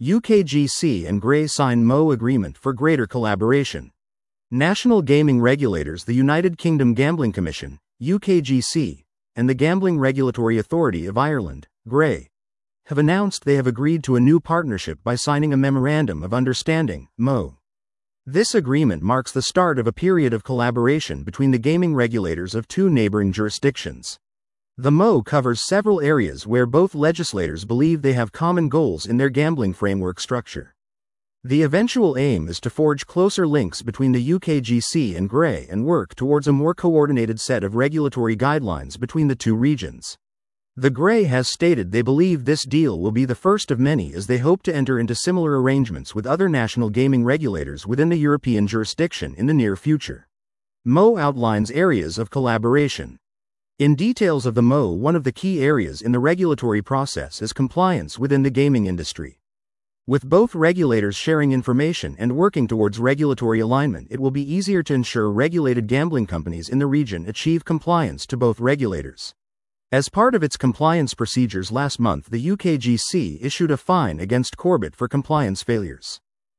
UKGC and GRAE sign MO agreement for greater collaboration. National gaming regulators, the United Kingdom Gambling Commission, UKGC, and the Gambling Regulatory Authority of Ireland, GRAE, have announced they have agreed to a new partnership by signing a Memorandum of Understanding, MO. This agreement marks the start of a period of collaboration between the gaming regulators of two neighboring jurisdictions. The MO covers several areas where both legislators believe they have common goals in their gambling framework structure. The eventual aim is to forge closer links between the UKGC and GRAE and work towards a more coordinated set of regulatory guidelines between the two regions. The GRAE has stated they believe this deal will be the first of many as they hope to enter into similar arrangements with other national gaming regulators within the European jurisdiction in the near future. MO outlines areas of collaboration. In details of the MO, one of the key areas in the regulatory process is compliance within the gaming industry. With both regulators sharing information and working towards regulatory alignment, it will be easier to ensure regulated gambling companies in the region achieve compliance to both regulators. As part of its compliance procedures last month, the UKGC issued a fine against Corbett for compliance failures.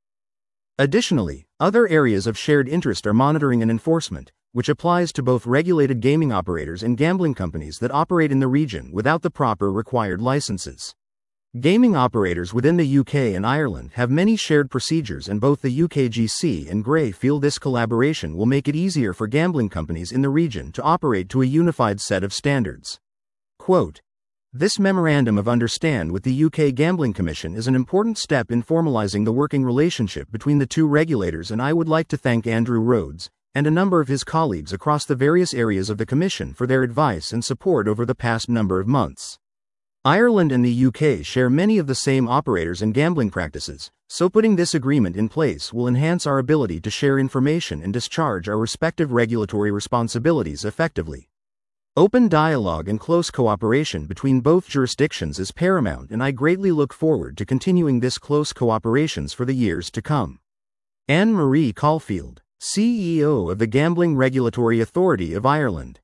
Additionally, other areas of shared interest are monitoring and enforcement, which applies to both regulated gaming operators and gambling companies that operate in the region without the proper required licenses. Gaming operators within the UK and Ireland have many shared procedures, and both the UKGC and GRAE feel this collaboration will make it easier for gambling companies in the region to operate to a unified set of standards. Quote, "This Memorandum of Understanding with the UK Gambling Commission is an important step in formalising the working relationship between the two regulators, and I would like to thank Andrew Rhodes and a number of his colleagues across the various areas of the Commission for their advice and support over the past number of months. Ireland and the UK share many of the same operators and gambling practices, so putting this agreement in place will enhance our ability to share information and discharge our respective regulatory responsibilities effectively. Open dialogue and close cooperation between both jurisdictions is paramount, and I greatly look forward to continuing this close cooperation for the years to come." Anne Marie Caulfield, CEO of the Gambling Regulatory Authority of Ireland.